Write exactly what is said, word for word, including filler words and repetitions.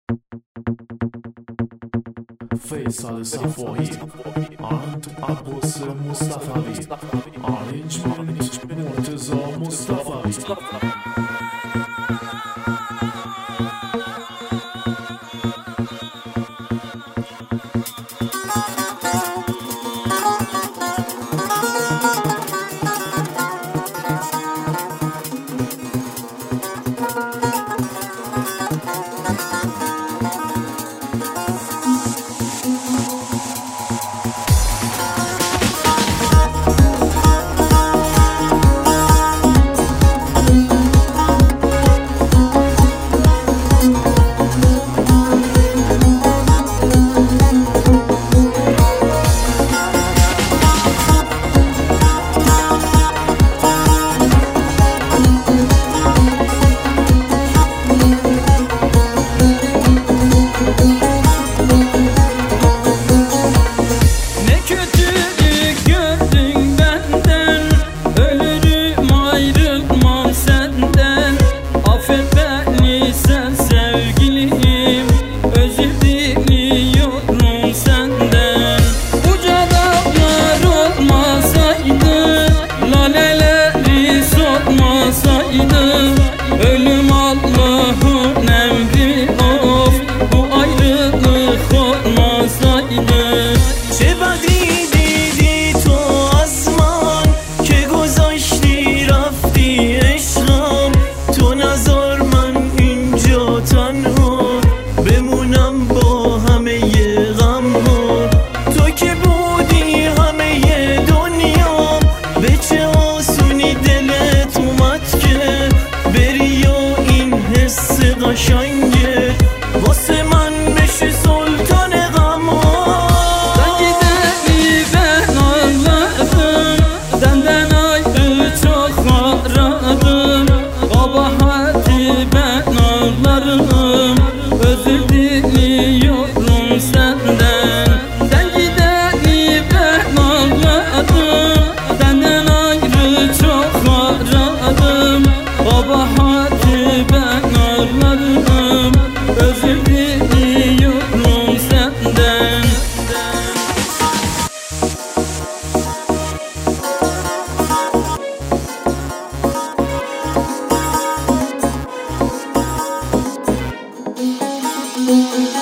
فیصل صفایی، آرند عباس مصطفی، آرنجمنت مرتضی مصطفی. Ölüm Allah'ın emri, of bu ayrılık olmasaydı. چه بدی دیدی تو از من که گذاشتی رفتی عشقم. تو نذار من اینجا تنها بمونم با همه غم ها. تو که بودی همه دنیام، به چه آسونی دلت اومد که بری و این حس قشنگه واسه من بشی سلطان غم ها. Özür diliyorum senden. Sen gideni ben ağladım, senden ayrı çok aradım. Kabahati ben ağlarım, özür diliyorum senden. Thank you.